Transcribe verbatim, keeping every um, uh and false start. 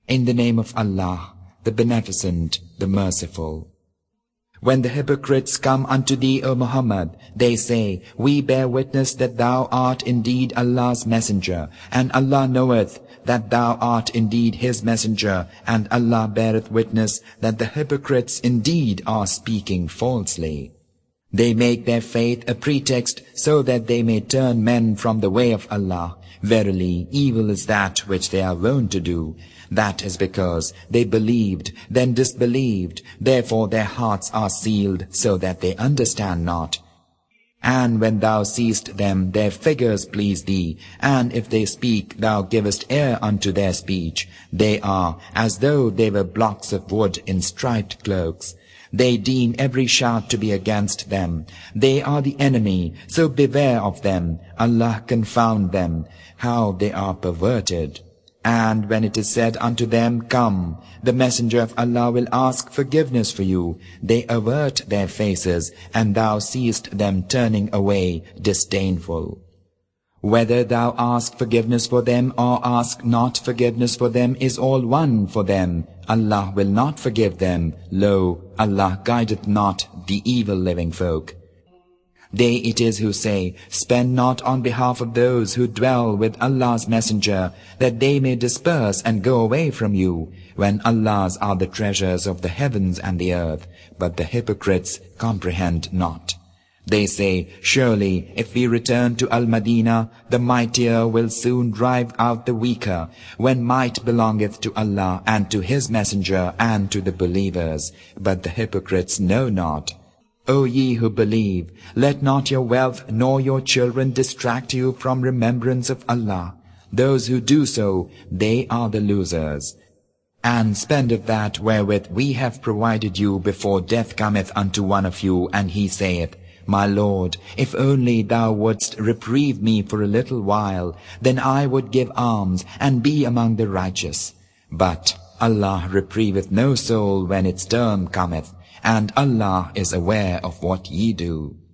In the name of Allah, the Beneficent, the Merciful. When the hypocrites come unto thee, O Muhammad, they say, We bear witness that thou art indeed Allah's messenger, and Allah knoweth that thou art indeed His messenger, and Allah beareth witness that the hypocrites indeed are speaking falsely. They make their faith a pretext so that they may turn men from the way of Allah. Verily, evil is that which they are wont to do. That is because they believed, then disbelieved, therefore their hearts are sealed, so that they understand not. And when thou seest them, their figures please thee, and if they speak, thou givest ear unto their speech. They are as though they were blocks of wood in striped cloaks. They deem every shout to be against them. They are the enemy, so beware of them. Allah confound them, how they are perverted. And when it is said unto them, Come, the messenger of Allah will ask forgiveness for you, they avert their faces, and thou seest them turning away disdainful. Whether thou ask forgiveness for them or ask not forgiveness for them is all one for them. Allah will not forgive them. Lo, Allah guideth not the evil living folk. They it is who say, Spend not on behalf of those who dwell with Allah's messenger, that they may disperse and go away from you, when Allah's are the treasures of the heavens and the earth. But the hypocrites comprehend not. They say, Surely, if we return to Al-Madinah, the mightier will soon drive out the weaker, when might belongeth to Allah and to His messenger and to the believers. But the hypocrites know not. O ye who believe, let not your wealth nor your children distract you from remembrance of Allah. Those who do so, they are the losers. And spend of that wherewith we have provided you before death cometh unto one of you, and he saith, My Lord, if only thou wouldst reprieve me for a little while, then I would give alms and be among the righteous. But Allah reprieveth no soul when its term cometh, and Allah is aware of what ye do.